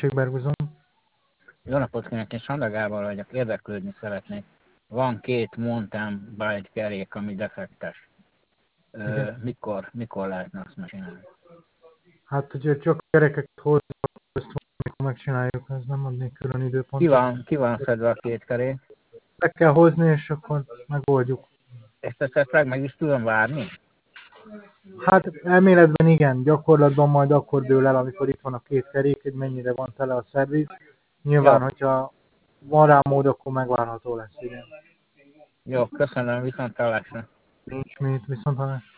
Tessék, Berguzon. Jó napot kívánok, én Sanda Gábor vagyok, érdeklődni szeretnék. Van 2 mountain bike kerék, ami defektes. Igen. Mikor lehetne azt megcsinálni? Hát, hogyha csak kerekeket hozzá, ezt amikor megcsináljuk, ez nem adnék külön időpontot. Ki van szedve a 2 kerék? Be kell hozni, és akkor megoldjuk. Ezt esetleg meg is tudom várni? Hát elméletben igen, gyakorlatban majd akkor dől el, amikor itt van a 2 kerék, hogy mennyire van tele a szerviz. Nyilván, Jó, hogyha van rá mód, akkor megvárható lesz, igen. jó, köszönöm, viszontlátásra. Nincs mit, viszont ha